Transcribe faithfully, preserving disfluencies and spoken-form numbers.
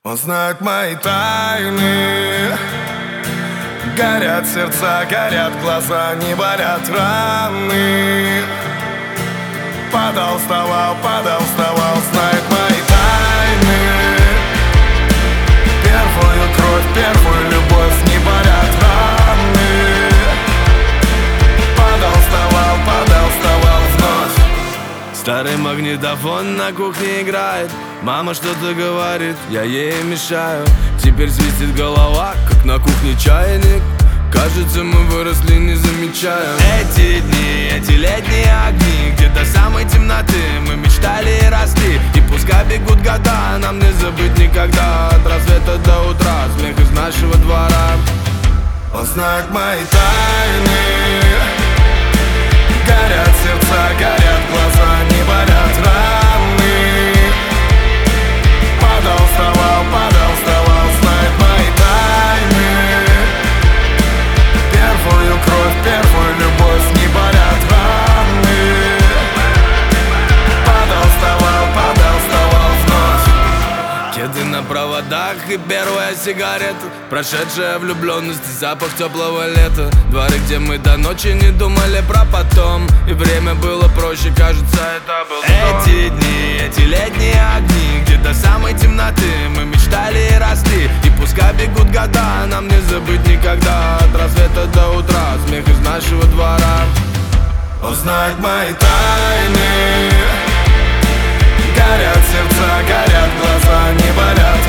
Он знает мои тайны. Горят сердца, горят глаза, не болят раны. Падал, вставал, падал, вставал, знает мои тайны. Первую кровь, первую любовь, не болят раны. Падал, вставал, падал, вставал вновь. Старый магнитофон на кухне играет. Мама что-то говорит, я ей мешаю. Теперь свистит голова, как на кухне чайник. Кажется, мы выросли, не замечая. Эти дни, эти летние огни, где до самой темноты мы мечтали и росли. И пускай бегут года, нам не забыть никогда. От рассвета до утра, смех из нашего двора. Он знает мои тайны. Горят сердца, горят глаза, не болят раны. Падал, вставал, падал, вставал, знает мои тайны. Первую кровь, первую любовь, не болят раны. Падал, вставал, падал, вставал вновь. Кеды на проводах и первая сигарета. Прошедшая влюбленность и запах теплого лета. Дворы, где мы до ночи не думали про потом. И время было проще, кажется, это был Эти дни, эти летние огни, где до самой темноты мы мечтали и росли. И пускай бегут года, нам не забыть никогда. От рассвета до утра, смех из нашего двора. Он знает мои тайны. Горят сердца, горят глаза, не болят